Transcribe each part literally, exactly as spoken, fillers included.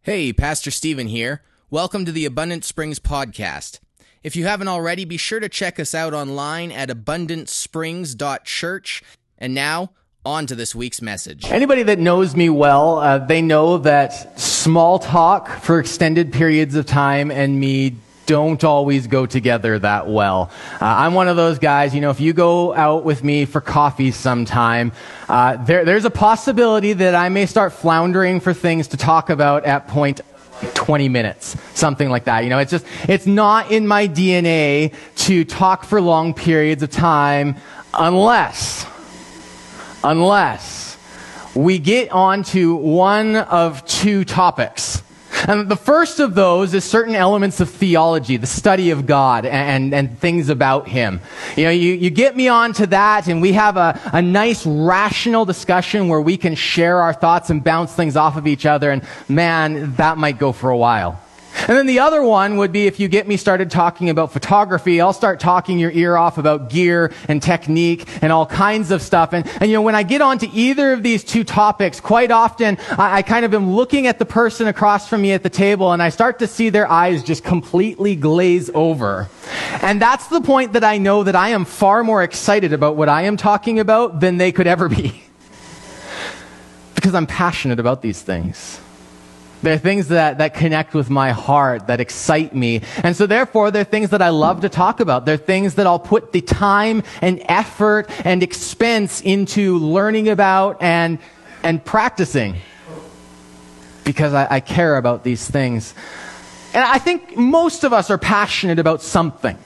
Hey, Pastor Stephen here. Welcome to the Abundant Springs podcast. If you haven't already, be sure to check us out online at abundant springs dot church. And now, on to this week's message. Anybody that knows me well, uh, they know that small talk for extended periods of time and me don't always go together that well. Uh, I'm one of those guys, you know, if you go out with me for coffee sometime, uh, there, there's a possibility that I may start floundering for things to talk about at point twenty minutes, something like that. You know, it's just, it's not in my D N A to talk for long periods of time unless, unless we get onto one of two topics. And the first of those is certain elements of theology, the study of God and, and things about Him. You know, you, you get me onto that and we have a, a nice rational discussion where we can share our thoughts and bounce things off of each other, and man, that might go for a while. And then the other one would be if you get me started talking about photography, I'll start talking your ear off about gear and technique and all kinds of stuff. And, and you know, when I get onto either of these two topics, quite often I, I kind of am looking at the person across from me at the table and I start to see their eyes just completely glaze over. And that's the point that I know that I am far more excited about what I am talking about than they could ever be. Because I'm passionate about these things. They're things that, that connect with my heart, that excite me. And so therefore, they're things that I love to talk about. They're things that I'll put the time and effort and expense into learning about and, and practicing. Because I, I care about these things. And I think most of us are passionate about something.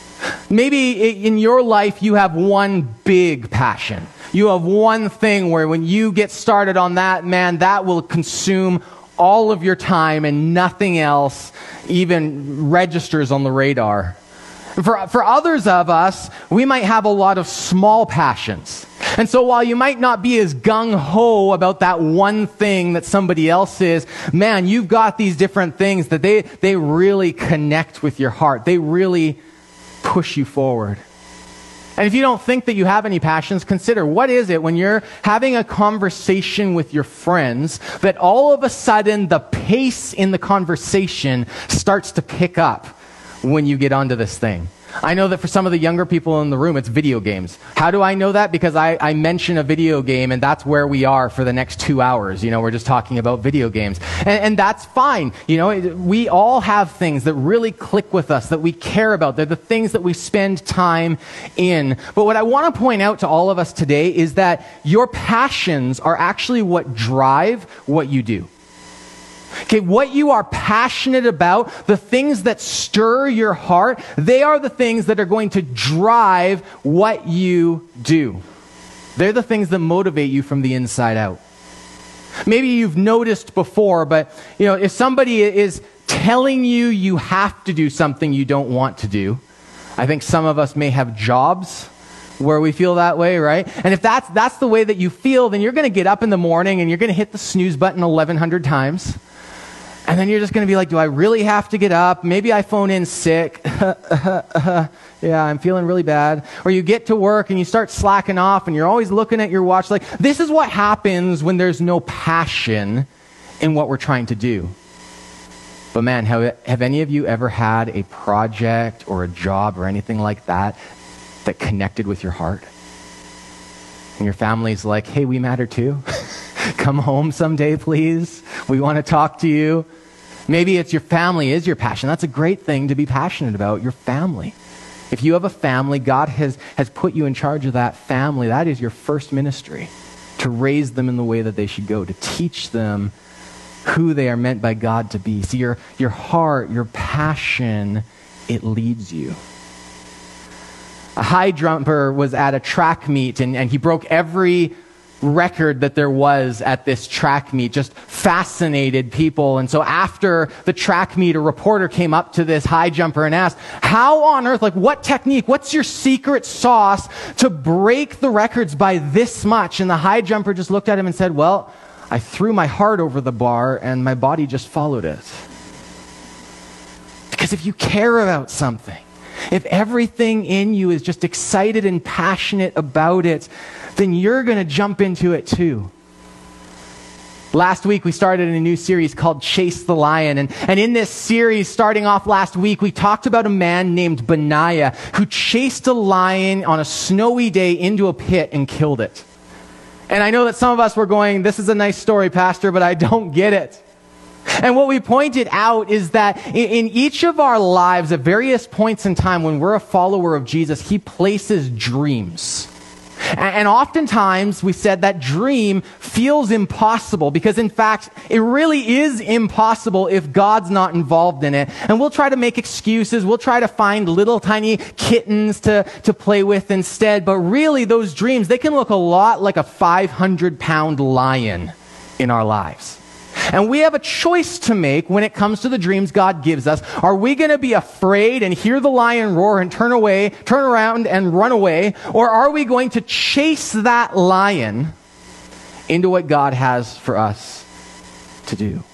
Maybe in your life, you have one big passion. You have one thing where when you get started on that, man, that will consume all of your time and nothing else even registers on the radar. For, for others of us, we might have a lot of small passions. And so while you might not be as gung-ho about that one thing that somebody else is, man, you've got these different things that they, they really connect with your heart. They really push you forward. And if you don't think that you have any passions, consider what is it when you're having a conversation with your friends that all of a sudden the pace in the conversation starts to pick up when you get onto this thing. I know that for some of the younger people in the room, it's video games. How do I know that? Because I, I mention a video game and that's where we are for the next two hours. You know, we're just talking about video games. And, and that's fine. You know, we all have things that really click with us, that we care about. They're the things that we spend time in. But what I want to point out to all of us today is that your passions are actually what drive what you do. Okay, what you are passionate about, the things that stir your heart, they are the things that are going to drive what you do. They're the things that motivate you from the inside out. Maybe you've noticed before, but you know, if somebody is telling you you have to do something you don't want to do, I think some of us may have jobs where we feel that way, right? And if that's that's the way that you feel, then you're going to get up in the morning and you're going to hit the snooze button eleven hundred times. And then you're just going to be like, do I really have to get up? Maybe I phone in sick. Yeah, I'm feeling really bad. Or you get to work and you start slacking off and you're always looking at your watch. Like, this is what happens when there's no passion in what we're trying to do. But man, have, have any of you ever had a project or a job or anything like that that connected with your heart? And your family's like, hey, we matter too. Come home someday, please. We want to talk to you. Maybe it's your family is your passion. That's a great thing to be passionate about, your family. If you have a family, God has, has put you in charge of that family. That is your first ministry, to raise them in the way that they should go, to teach them who they are meant by God to be. See, your, your heart, your passion, it leads you. A high jumper was at a track meet and, and he broke every record that there was at this track meet. Just fascinated people. And so after the track meet, a reporter came up to this high jumper and asked, how on earth, like what technique, what's your secret sauce to break the records by this much? And the high jumper just looked at him and said, well, I threw my heart over the bar and my body just followed it. Because if you care about something, if everything in you is just excited and passionate about it, then you're going to jump into it too. Last week, we started a new series called Chase the Lion. And, and in this series, starting off last week, we talked about a man named Benaiah who chased a lion on a snowy day into a pit and killed it. And I know that some of us were going, this is a nice story, Pastor, but I don't get it. And what we pointed out is that in, in each of our lives, at various points in time, when we're a follower of Jesus, he places dreams. And oftentimes, we said that dream feels impossible because, in fact, it really is impossible if God's not involved in it. And we'll try to make excuses. We'll try to find little tiny kittens to, to play with instead. But really, those dreams, they can look a lot like a five hundred pound lion in our lives. And we have a choice to make when it comes to the dreams God gives us. Are we going to be afraid and hear the lion roar and turn away, turn around and run away? Or are we going to chase that lion into what God has for us to do?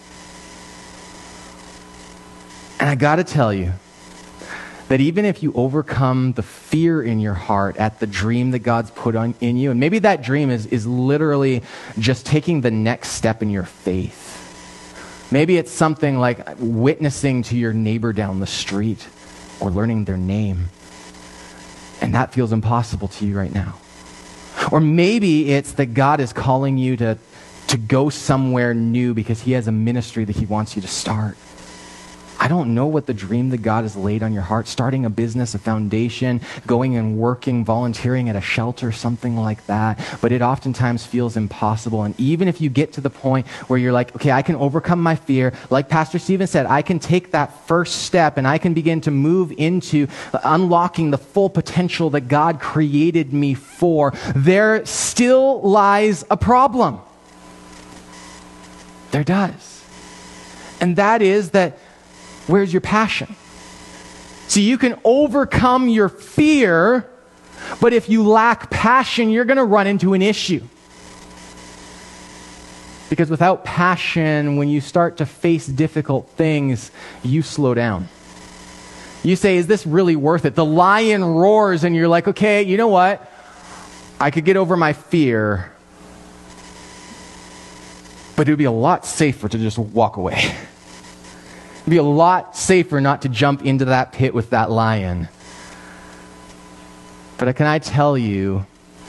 And I got to tell you that even if you overcome the fear in your heart at the dream that God's put on in you, and maybe that dream is, is literally just taking the next step in your faith. Maybe it's something like witnessing to your neighbor down the street or learning their name. And that feels impossible to you right now. Or maybe it's that God is calling you to, to go somewhere new because he has a ministry that he wants you to start. I don't know what the dream that God has laid on your heart, starting a business, a foundation, going and working, volunteering at a shelter, something like that. But it oftentimes feels impossible. And even if you get to the point where you're like, okay, I can overcome my fear, like Pastor Stephen said, I can take that first step and I can begin to move into unlocking the full potential that God created me for, there still lies a problem. There does. And that is that where's your passion? See, you can overcome your fear, but if you lack passion, you're going to run into an issue. Because without passion, when you start to face difficult things, you slow down. You say, is this really worth it? The lion roars and you're like, okay, you know what? I could get over my fear, but it would be a lot safer to just walk away. It'd be a lot safer not to jump into that pit with that lion. But can I tell you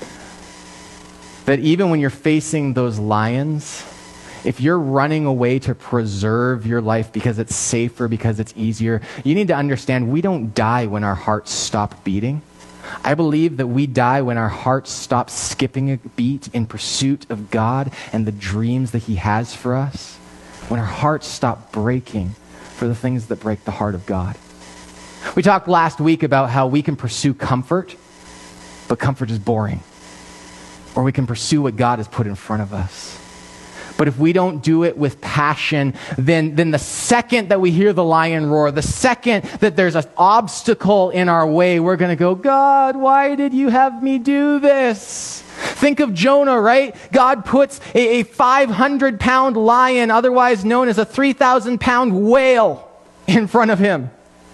that even when you're facing those lions, if you're running away to preserve your life because it's safer, because it's easier, you need to understand we don't die when our hearts stop beating. I believe that we die when our hearts stop skipping a beat in pursuit of God and the dreams that he has for us. When our hearts stop breaking for the things that break the heart of God. We talked last week about how we can pursue comfort, but comfort is boring. Or we can pursue what God has put in front of us. But if we don't do it with passion, then, then the second that we hear the lion roar, the second that there's an obstacle in our way, we're going to go, God, why did you have me do this? Think of Jonah, right? God puts a, a five hundred pound lion, otherwise known as a three thousand pound whale, in front of him.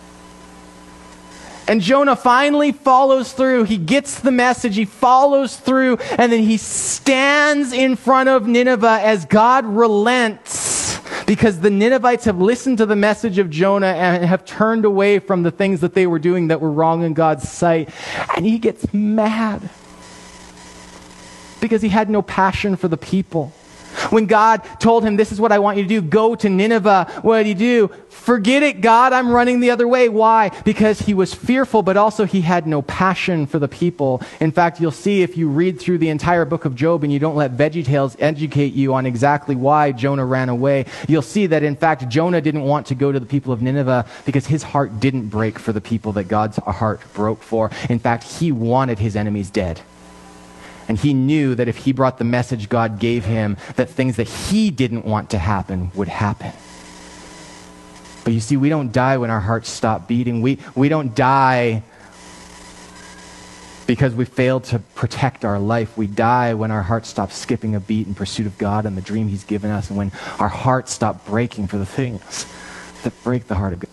And Jonah finally follows through. He gets the message. He follows through. And then he stands in front of Nineveh as God relents because the Ninevites have listened to the message of Jonah and have turned away from the things that they were doing that were wrong in God's sight. And he gets mad because he had no passion for the people. When God told him, this is what I want you to do, go to Nineveh, what did he do? Forget it, God, I'm running the other way. Why? Because he was fearful, but also he had no passion for the people. In fact, you'll see if you read through the entire book of Job and you don't let VeggieTales educate you on exactly why Jonah ran away, you'll see that in fact Jonah didn't want to go to the people of Nineveh because his heart didn't break for the people that God's heart broke for. In fact, he wanted his enemies dead. And he knew that if he brought the message God gave him, that things that he didn't want to happen would happen. But you see, we don't die when our hearts stop beating. We, we don't die because we failed to protect our life. We die when our hearts stop skipping a beat in pursuit of God and the dream he's given us, and when our hearts stop breaking for the things that break the heart of God.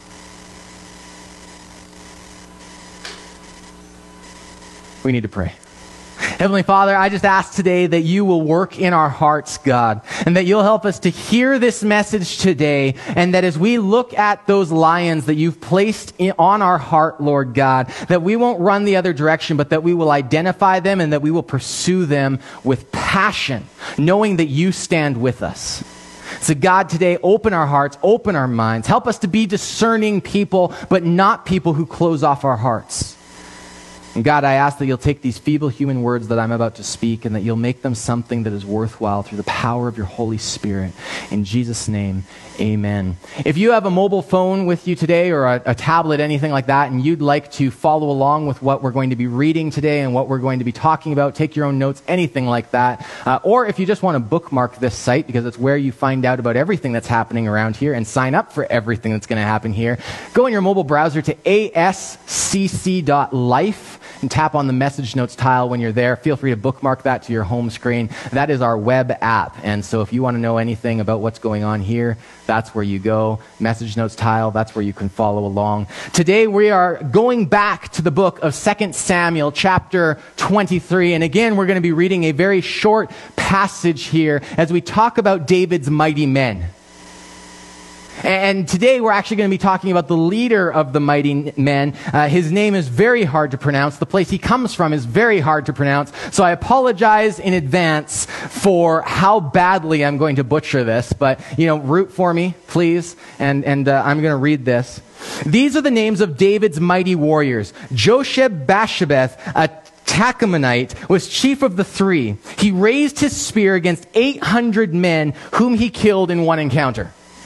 We need to pray. Heavenly Father, I just ask today that you will work in our hearts, God, and that you'll help us to hear this message today, and that as we look at those lions that you've placed in, on our heart, Lord God, that we won't run the other direction, but that we will identify them and that we will pursue them with passion, knowing that you stand with us. So God, today, open our hearts, open our minds, help us to be discerning people, but not people who close off our hearts. And God, I ask that you'll take these feeble human words that I'm about to speak and that you'll make them something that is worthwhile through the power of your Holy Spirit. In Jesus' name, amen. If you have a mobile phone with you today or a, a tablet, anything like that, and you'd like to follow along with what we're going to be reading today and what we're going to be talking about, take your own notes, anything like that. Uh, or if you just want to bookmark this site because it's where you find out about everything that's happening around here and sign up for everything that's going to happen here, go in your mobile browser to a s c c dot life. And tap on the message notes tile when you're there. Feel free to bookmark that to your home screen. That is our web app. And so if you want to know anything about what's going on here, that's where you go. Message notes tile, that's where you can follow along. Today we are going back to the book of Second Samuel, chapter twenty-three. And again, we're going to be reading a very short passage here as we talk about David's mighty men. And today we're actually going to be talking about the leader of the mighty men. Uh, his name is very hard to pronounce. The place he comes from is very hard to pronounce. So I apologize in advance for how badly I'm going to butcher this. But, you know, root for me, please. And, and uh, I'm going to read this. These are the names of David's mighty warriors. Josheb-Basshebeth, a Tachamonite, was chief of the three. He raised his spear against eight hundred men whom he killed in one encounter.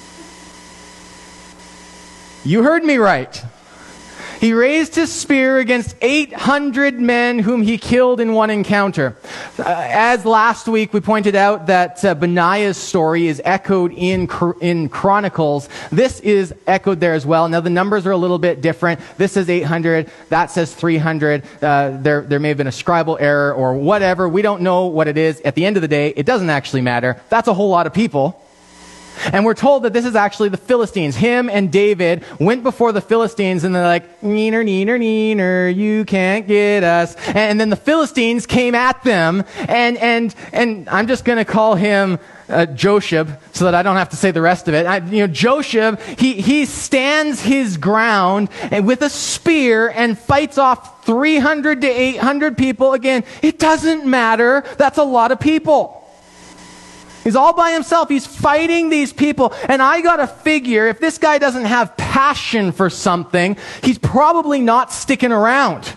You heard me right. He raised his spear against eight hundred men whom he killed in one encounter. Uh, as last week we pointed out that uh, Benaiah's story is echoed in in Chronicles. This is echoed there as well. Now the numbers are a little bit different. This says eight hundred. That says three hundred. Uh, there, there may have been a scribal error or whatever. We don't know what it is. At the end of the day, it doesn't actually matter. That's a whole lot of people. And we're told that this is actually the Philistines. Him and David went before the Philistines and they're like, neener, neener, neener, you can't get us. And then the Philistines came at them and, and, and I'm just going to call him uh, Josheb so that I don't have to say the rest of it. I, you know, Josheb, he, he stands his ground and with a spear and fights off three hundred to eight hundred people. Again, it doesn't matter. That's a lot of people. He's all by himself. He's fighting these people. And I gotta figure, if this guy doesn't have passion for something, he's probably not sticking around.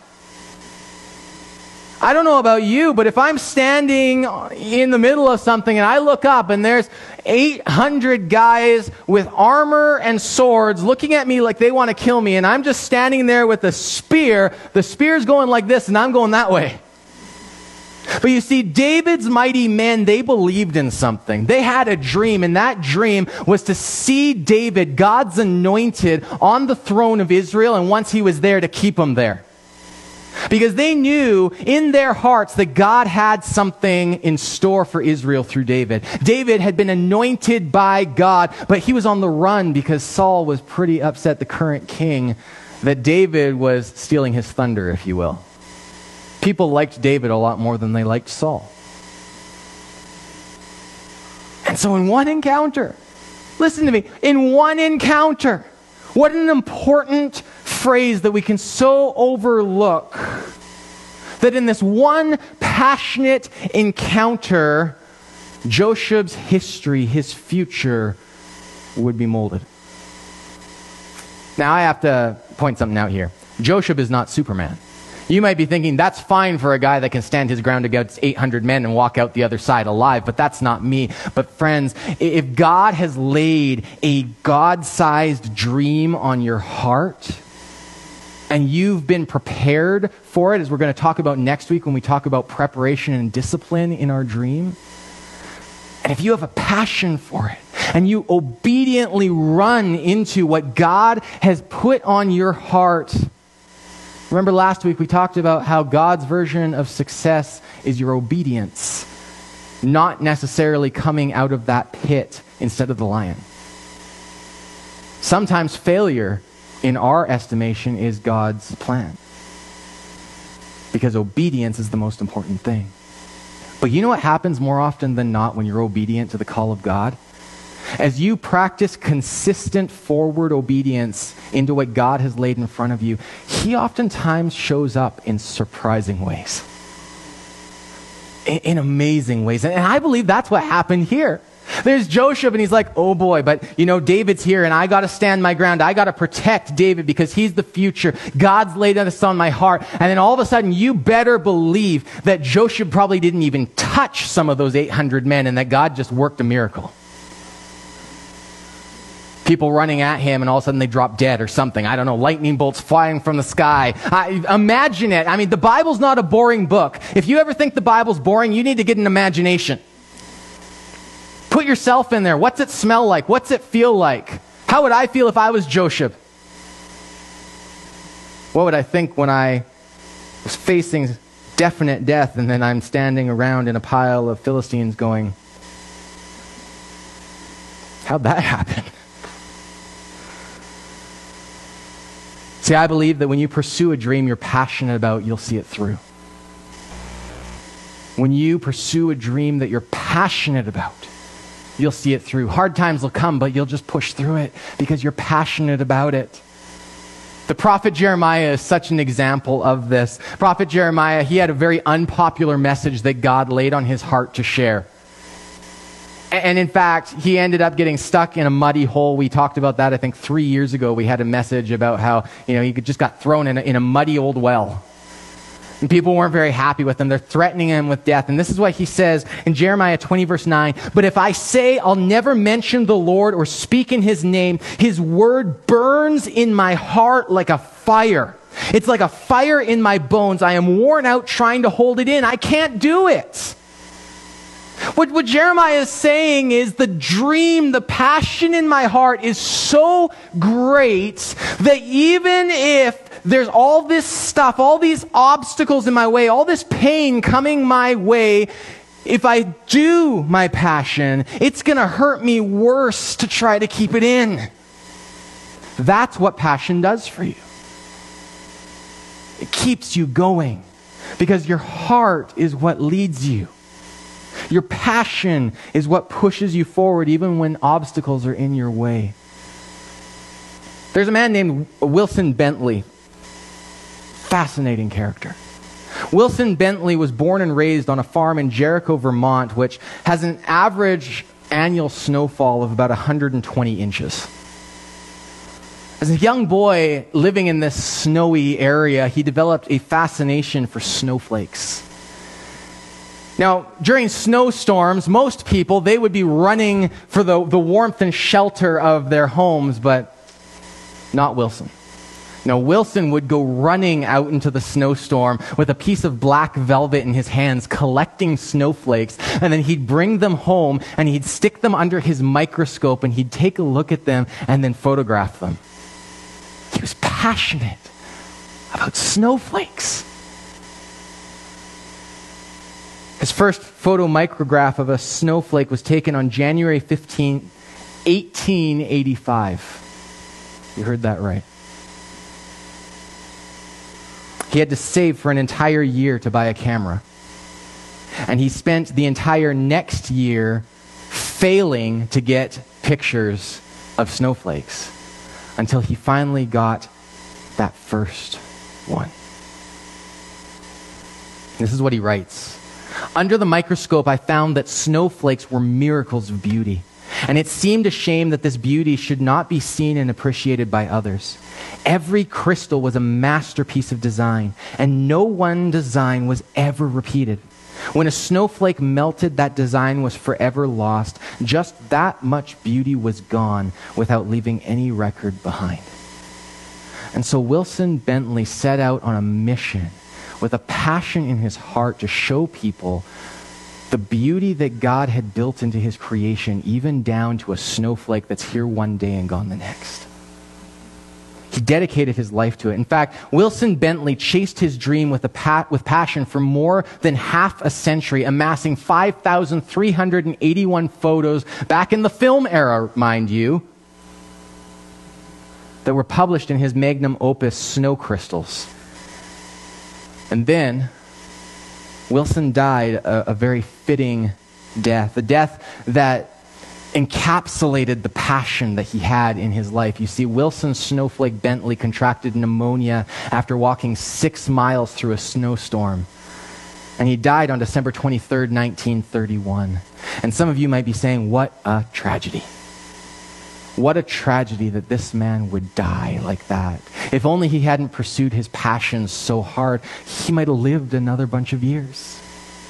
I don't know about you, but if I'm standing in the middle of something and I look up and there's eight hundred guys with armor and swords looking at me like they want to kill me, and I'm just standing there with a spear, the spear's going like this and I'm going that way. But you see, David's mighty men, they believed in something. They had a dream, and that dream was to see David, God's anointed, on the throne of Israel, and once he was there, to keep him there. Because they knew in their hearts that God had something in store for Israel through David. David had been anointed by God, but he was on the run because Saul was pretty upset, the current king, that David was stealing his thunder, if you will. People liked David a lot more than they liked Saul. And so in one encounter, listen to me, in one encounter, what an important phrase that we can so overlook, that in this one passionate encounter, Josheb's history, his future, would be molded. Now I have to point something out here. Josheb is not Superman. You might be thinking, that's fine for a guy that can stand his ground against eight hundred men and walk out the other side alive, but that's not me. But friends, if God has laid a God-sized dream on your heart, and you've been prepared for it, as we're going to talk about next week when we talk about preparation and discipline in our dream, and if you have a passion for it, and you obediently run into what God has put on your heart. Remember last week we talked about how God's version of success is your obedience, not necessarily coming out of that pit instead of the lion. Sometimes failure, in our estimation, is God's plan. because obedience is the most important thing. But you know what happens more often than not when you're obedient to the call of God? As you practice consistent forward obedience into what God has laid in front of you, he oftentimes shows up in surprising ways. In, in amazing ways. And I believe that's what happened here. There's Joshua, and he's like, oh boy, but you know, David's here, and I got to stand my ground. I got to protect David because he's the future. God's laid this on my heart. And then all of a sudden, you better believe that Joshua probably didn't even touch some of those eight hundred men, and that God just worked a miracle. People running at him, and all of a sudden they drop dead or something. I don't know, lightning bolts flying from the sky. I, imagine it. I mean, the Bible's not a boring book. If you ever think the Bible's boring, you need to get an imagination. Put yourself in there. What's it smell like? What's it feel like? How would I feel if I was Joshua? What would I think when I was facing definite death, and then I'm standing around in a pile of Philistines going, how'd that happen? See, I believe that when you pursue a dream you're passionate about, you'll see it through. When you pursue a dream that you're passionate about, you'll see it through. Hard times will come, but you'll just push through it because you're passionate about it. The prophet Jeremiah is such an example of this. Prophet Jeremiah, he had a very unpopular message that God laid on his heart to share. And in fact, he ended up getting stuck in a muddy hole. We talked about that, I think, three years ago. We had a message about how, you know, he just got thrown in a, in a muddy old well. And people weren't very happy with him. They're threatening him with death. And this is what he says in Jeremiah twenty, verse nine. But if I say I'll never mention the Lord or speak in his name, his word burns in my heart like a fire. It's like a fire in my bones. I am worn out trying to hold it in. I can't do it. What, what Jeremiah is saying is the dream, the passion in my heart is so great that even if there's all this stuff, all these obstacles in my way, all this pain coming my way, if I do my passion, it's going to hurt me worse to try to keep it in. That's what passion does for you. It keeps you going because your heart is what leads you. Your passion is what pushes you forward even when obstacles are in your way. There's a man named Wilson Bentley. Fascinating character. Wilson Bentley was born and raised on a farm in Jericho, Vermont, which has an average annual snowfall of about one hundred twenty inches. As a young boy living in this snowy area, he developed a fascination for snowflakes. Now, during snowstorms, most people, they would be running for the, the warmth and shelter of their homes, but not Wilson. No, Wilson would go running out into the snowstorm with a piece of black velvet in his hands, collecting snowflakes, and then he'd bring them home and he'd stick them under his microscope and he'd take a look at them and then photograph them. He was passionate about snowflakes. His first photomicrograph of a snowflake was taken on January fifteenth, eighteen eighty-five. You heard that right. He had to save for an entire year to buy a camera. And he spent the entire next year failing to get pictures of snowflakes until he finally got that first one. This is what he writes. Under the microscope, I found that snowflakes were miracles of beauty. And it seemed a shame that this beauty should not be seen and appreciated by others. Every crystal was a masterpiece of design, and no one design was ever repeated. When a snowflake melted, that design was forever lost. Just that much beauty was gone without leaving any record behind. And so Wilson Bentley set out on a mission with a passion in his heart to show people the beauty that God had built into his creation, even down to a snowflake that's here one day and gone the next. He dedicated his life to it. In fact, Wilson Bentley chased his dream with, a pa- with passion for more than half a century, amassing five thousand three hundred eighty-one photos back in the film era, mind you, that were published in his magnum opus, Snow Crystals. And then Wilson died a, a very fitting death, a death that encapsulated the passion that he had in his life. You see, Wilson Snowflake Bentley contracted pneumonia after walking six miles through a snowstorm. And he died on December twenty-third, nineteen thirty-one. And some of you might be saying, what a tragedy. What a tragedy that this man would die like that. If only he hadn't pursued his passions so hard, he might have lived another bunch of years.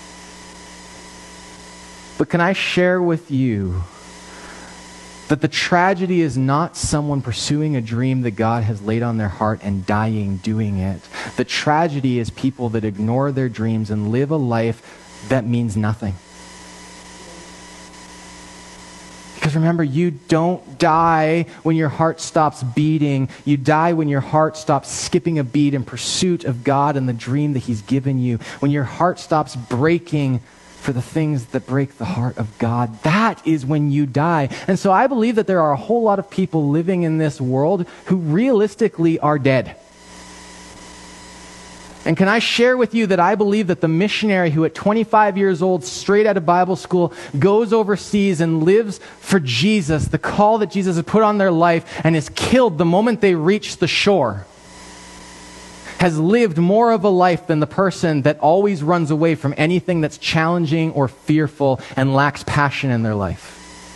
But can I share with you that the tragedy is not someone pursuing a dream that God has laid on their heart and dying doing it. The tragedy is people that ignore their dreams and live a life that means nothing. Because remember, you don't die when your heart stops beating. You die when your heart stops skipping a beat in pursuit of God and the dream that He's given you. When your heart stops breaking for the things that break the heart of God. That is when you die. And so I believe that there are a whole lot of people living in this world who realistically are dead. And can I share with you that I believe that the missionary who at twenty-five years old, straight out of Bible school, goes overseas and lives for Jesus, the call that Jesus has put on their life, and is killed the moment they reach the shore, has lived more of a life than the person that always runs away from anything that's challenging or fearful and lacks passion in their life.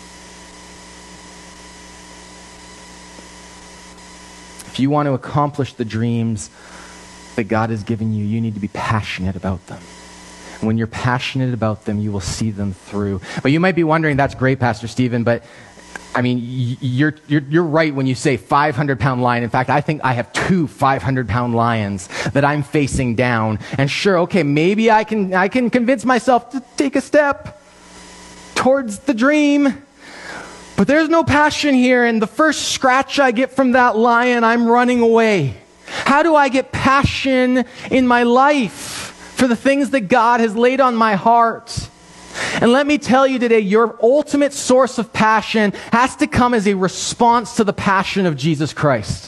If you want to accomplish the dreams that God has given you, you need to be passionate about them. And when you're passionate about them, you will see them through. But you might be wondering, that's great, Pastor Stephen, but I mean, you're, you're, you're right when you say five hundred pound lion. In fact, I think I have two five hundred pound lions that I'm facing down. And sure, okay, maybe I can, I can convince myself to take a step towards the dream. But there's no passion here, and the first scratch I get from that lion, I'm running away. How do I get passion in my life for the things that God has laid on my heart? And let me tell you today, your ultimate source of passion has to come as a response to the passion of Jesus Christ.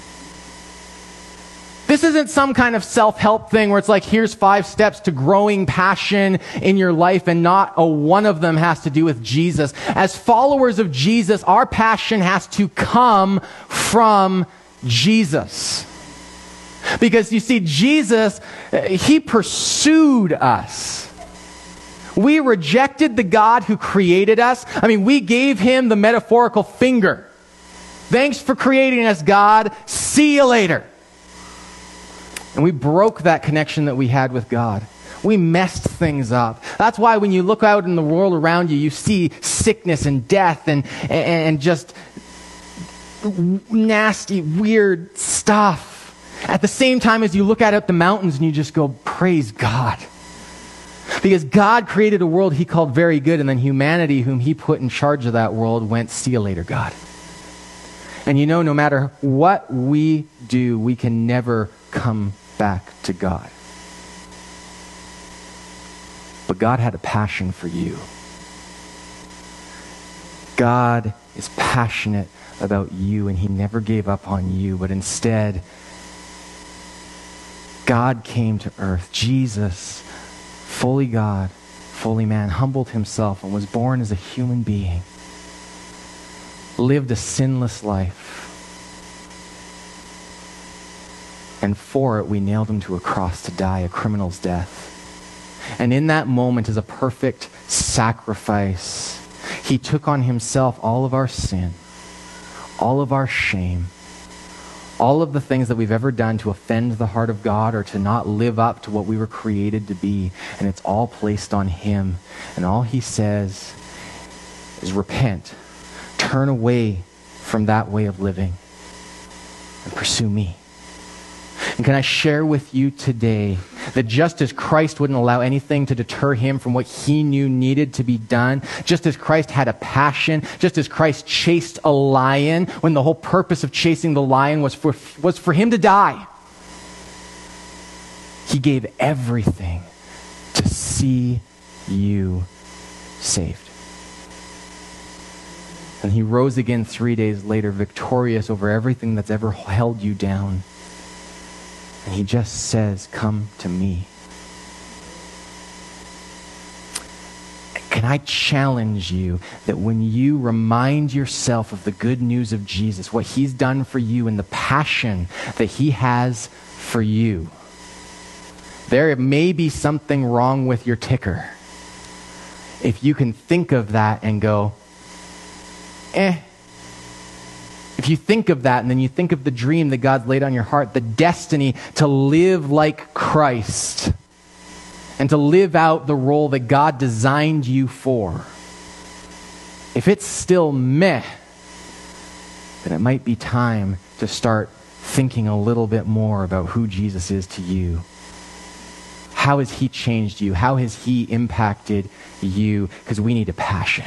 This isn't some kind of self-help thing where it's like, here's five steps to growing passion in your life, and not a one of them has to do with Jesus. As followers of Jesus, our passion has to come from Jesus. Because you see, Jesus, He pursued us. We rejected the God who created us. I mean, we gave Him the metaphorical finger. Thanks for creating us, God. See you later. And we broke that connection that we had with God. We messed things up. That's why when you look out in the world around you, you see sickness and death and, and just nasty, weird stuff. At the same time as you look out at the mountains and you just go, praise God. Because God created a world He called very good, and then humanity, whom He put in charge of that world, went, see you later, God. And you know, no matter what we do, we can never come back to God. But God had a passion for you. God is passionate about you, and He never gave up on you, but instead, God came to earth. Jesus, fully God, fully man, humbled Himself and was born as a human being, lived a sinless life, and for it we nailed Him to a cross to die a criminal's death. And in that moment, as a perfect sacrifice, He took on Himself all of our sin, all of our shame, all of the things that we've ever done to offend the heart of God or to not live up to what we were created to be. And it's all placed on Him. And all He says is repent, turn away from that way of living, and pursue me. And can I share with you today that just as Christ wouldn't allow anything to deter Him from what He knew needed to be done, just as Christ had a passion, just as Christ chased a lion when the whole purpose of chasing the lion was for, was for Him to die, He gave everything to see you saved. And He rose again three days later, victorious over everything that's ever held you down. And he just says, come to me. Can I challenge you that when you remind yourself of the good news of Jesus, what he's done for you and the passion that he has for you, there may be something wrong with your ticker. If you can think of that and go, eh. If you think of that and then you think of the dream that God's laid on your heart, the destiny to live like Christ and to live out the role that God designed you for, if it's still meh, then it might be time to start thinking a little bit more about who Jesus is to you. How has he changed you? How has he impacted you? Because we need a passion.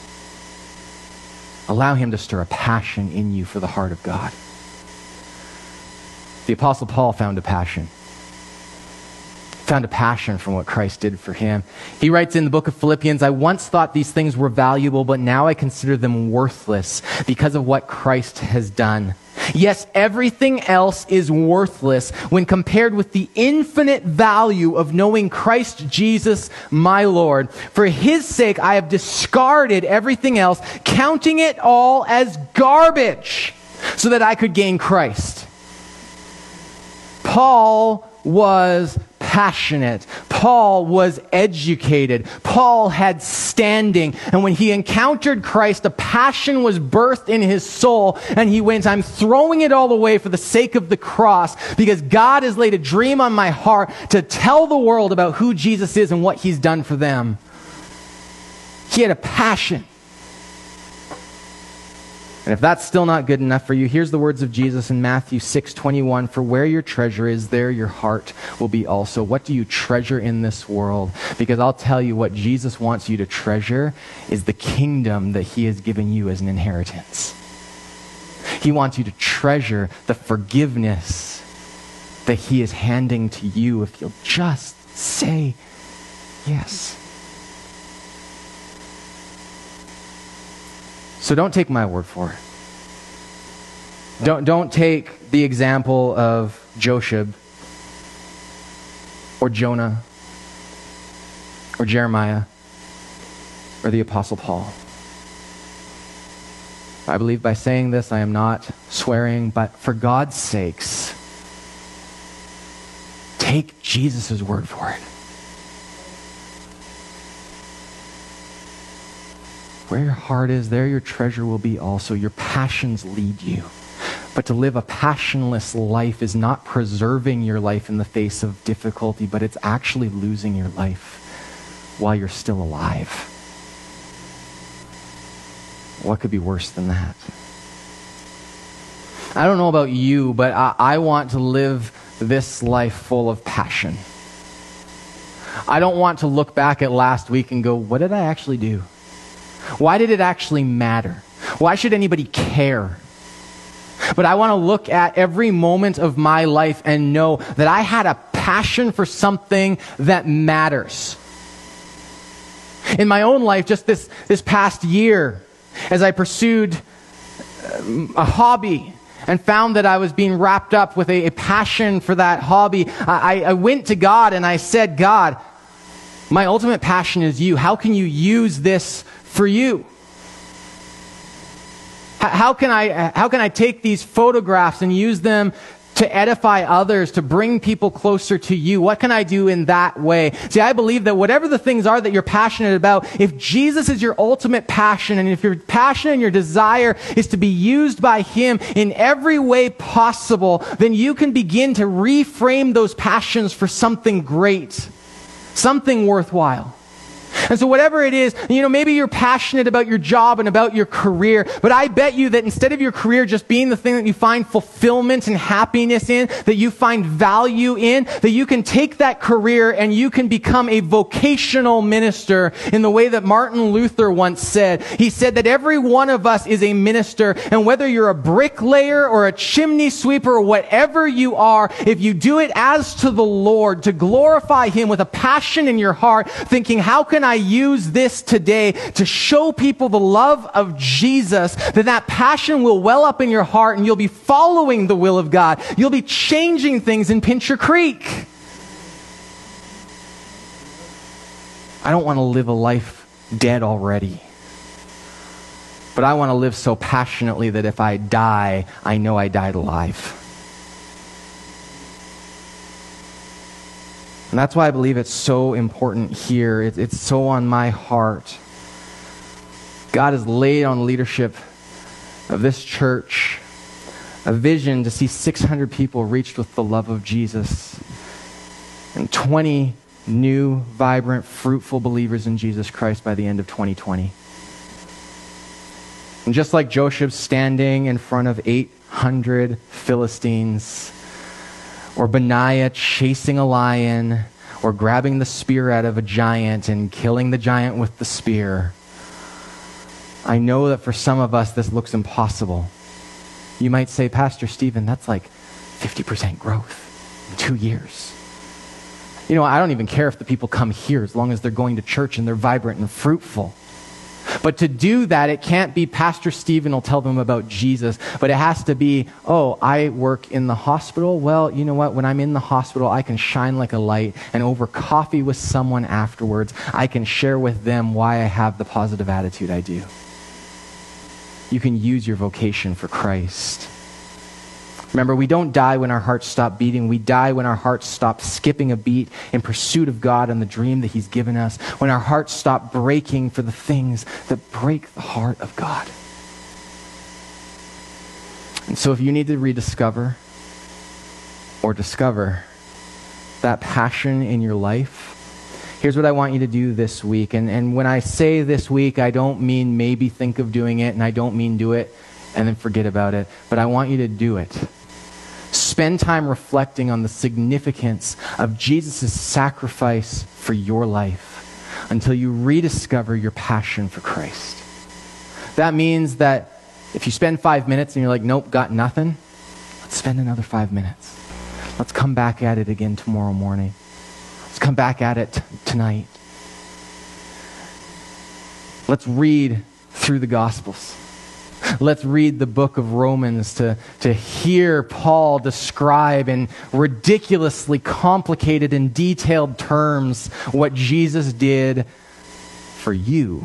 Allow him to stir a passion in you for the heart of God. The Apostle Paul found a passion. Found a passion from what Christ did for him. He writes in the book of Philippians, I once thought these things were valuable, but now I consider them worthless because of what Christ has done. Yes, everything else is worthless when compared with the infinite value of knowing Christ Jesus, my Lord. For his sake, I have discarded everything else, counting it all as garbage so that I could gain Christ. Paul was passionate. Paul was educated. Paul had standing. And when he encountered Christ, a passion was birthed in his soul. And he went, I'm throwing it all away for the sake of the cross because God has laid a dream on my heart to tell the world about who Jesus is and what he's done for them. He had a passion. And if that's still not good enough for you, here's the words of Jesus in Matthew six twenty-one. For where your treasure is, there your heart will be also. What do you treasure in this world? Because I'll tell you what Jesus wants you to treasure is the kingdom that he has given you as an inheritance. He wants you to treasure the forgiveness that he is handing to you if you'll just say yes. So don't take my word for it. Don't, don't take the example of Josheb or Jonah or Jeremiah or the Apostle Paul. I believe by saying this, I am not swearing, but for God's sakes, take Jesus' word for it. Where your heart is, there your treasure will be also. Your passions lead you. But to live a passionless life is not preserving your life in the face of difficulty, but it's actually losing your life while you're still alive. What could be worse than that? I don't know about you, but I, I want to live this life full of passion. I don't want to look back at last week and go, what did I actually do? Why did it actually matter? Why should anybody care? But I want to look at every moment of my life and know that I had a passion for something that matters. In my own life, just this, this past year, as I pursued a hobby and found that I was being wrapped up with a, a passion for that hobby, I, I went to God and I said, God, my ultimate passion is you. How can you use this for you? How can I, how can I take these photographs and use them to edify others, to bring people closer to you? What can I do in that way? See, I believe that whatever the things are that you're passionate about, if Jesus is your ultimate passion, and if your passion and your desire is to be used by him in every way possible, then you can begin to reframe those passions for something great, something worthwhile. And so whatever it is, you know, maybe you're passionate about your job and about your career, but I bet you that instead of your career just being the thing that you find fulfillment and happiness in, that you find value in, that you can take that career and you can become a vocational minister in the way that Martin Luther once said. He said that every one of us is a minister, and whether you're a bricklayer or a chimney sweeper or whatever you are, if you do it as to the Lord, to glorify him with a passion in your heart, thinking, how can I I use this today to show people the love of Jesus, then that passion will well up in your heart and you'll be following the will of God. You'll be changing things in Pincher Creek. I don't want to live a life dead already. But I want to live so passionately that if I die, I know I died alive. And that's why I believe it's so important here. It, it's so on my heart. God has laid on the leadership of this church a vision to see six hundred people reached with the love of Jesus and twenty new, vibrant, fruitful believers in Jesus Christ by the end of twenty twenty. And just like Joshua standing in front of eight hundred Philistines, or Benaiah chasing a lion, or grabbing the spear out of a giant and killing the giant with the spear, I know that for some of us this looks impossible. You might say, Pastor Stephen, that's like fifty percent growth in two years. You know, I don't even care if the people come here as long as they're going to church and they're vibrant and fruitful. But to do that, it can't be Pastor Stephen will tell them about Jesus, but it has to be, oh, I work in the hospital. Well, you know what? When I'm in the hospital, I can shine like a light, and over coffee with someone afterwards, I can share with them why I have the positive attitude I do. You can use your vocation for Christ. Remember, we don't die when our hearts stop beating. We die when our hearts stop skipping a beat in pursuit of God and the dream that He's given us. When our hearts stop breaking for the things that break the heart of God. And so if you need to rediscover or discover that passion in your life, here's what I want you to do this week. And, and when I say this week, I don't mean maybe think of doing it, and I don't mean do it and then forget about it. But I want you to do it. Spend time reflecting on the significance of Jesus' sacrifice for your life until you rediscover your passion for Christ. That means that if you spend five minutes and you're like, nope, got nothing, let's spend another five minutes. Let's come back at it again tomorrow morning. Let's come back at it t- tonight. Let's read through the Gospels. Let's read the book of Romans to, to hear Paul describe in ridiculously complicated and detailed terms what Jesus did for you.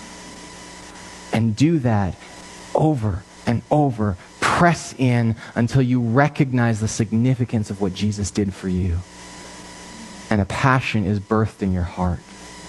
And do that over and over. Press in until you recognize the significance of what Jesus did for you. And a passion is birthed in your heart.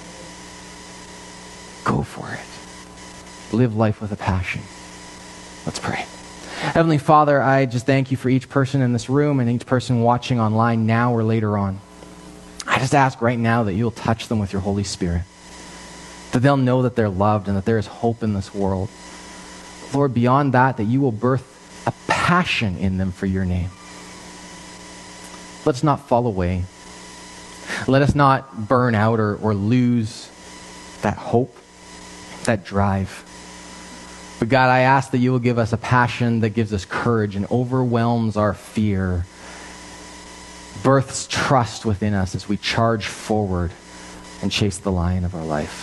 Go for it. Live life with a passion. Let's pray. Heavenly Father, I just thank you for each person in this room and each person watching online now or later on. I just ask right now that you'll touch them with your Holy Spirit, that they'll know that they're loved and that there is hope in this world. Lord, beyond that, that you will birth a passion in them for your name. Let's not fall away. Let us not burn out or, or lose that hope, that drive. But God, I ask that you will give us a passion that gives us courage and overwhelms our fear, births trust within us as we charge forward and chase the lion of our life.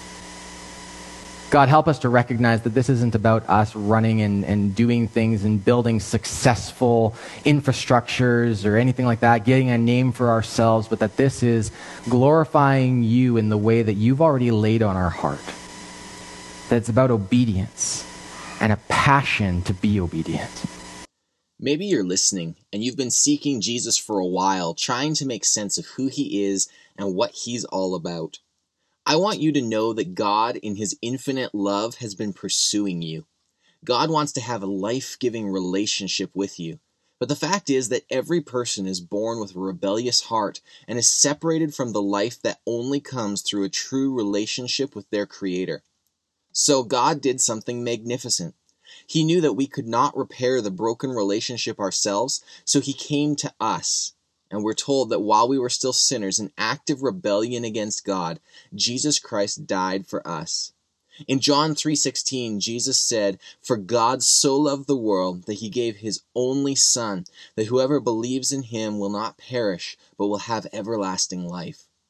God, help us to recognize that this isn't about us running and, and doing things and building successful infrastructures or anything like that, getting a name for ourselves, but that this is glorifying you in the way that you've already laid on our heart. That it's about obedience and a passion to be obedient. Maybe you're listening and you've been seeking Jesus for a while, trying to make sense of who he is and what he's all about. I want you to know that God, in his infinite love, has been pursuing you. God wants to have a life-giving relationship with you. But the fact is that every person is born with a rebellious heart and is separated from the life that only comes through a true relationship with their Creator. So God did something magnificent. He knew that we could not repair the broken relationship ourselves, so he came to us. And we're told that while we were still sinners in active rebellion against God, Jesus Christ died for us. In John three sixteen, Jesus said, "For God so loved the world that he gave his only Son, that whoever believes in him will not perish, but will have everlasting life."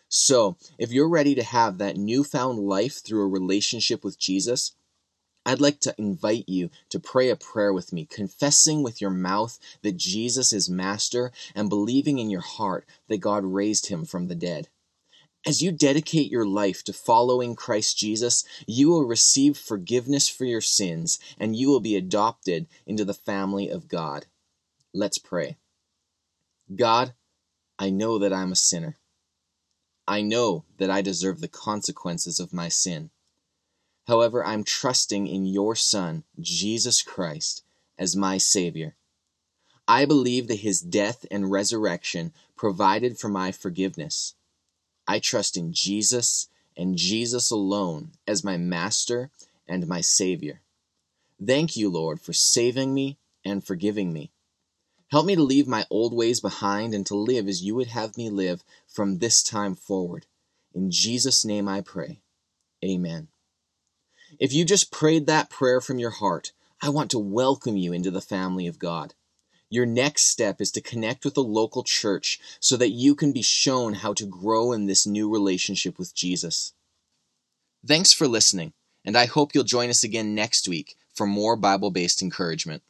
So, if you're ready to have that newfound life through a relationship with Jesus, I'd like to invite you to pray a prayer with me, confessing with your mouth that Jesus is Master and believing in your heart that God raised him from the dead. As you dedicate your life to following Christ Jesus, you will receive forgiveness for your sins and you will be adopted into the family of God. Let's pray. God, I know that I'm a sinner. I know that I deserve the consequences of my sin. However, I'm trusting in your Son, Jesus Christ, as my Savior. I believe that his death and resurrection provided for my forgiveness. I trust in Jesus and Jesus alone as my Master and my Savior. Thank you, Lord, for saving me and forgiving me. Help me to leave my old ways behind and to live as you would have me live from this time forward. In Jesus' name I pray. Amen. If you just prayed that prayer from your heart, I want to welcome you into the family of God. Your next step is to connect with a local church so that you can be shown how to grow in this new relationship with Jesus. Thanks for listening, and I hope you'll join us again next week for more Bible-based encouragement.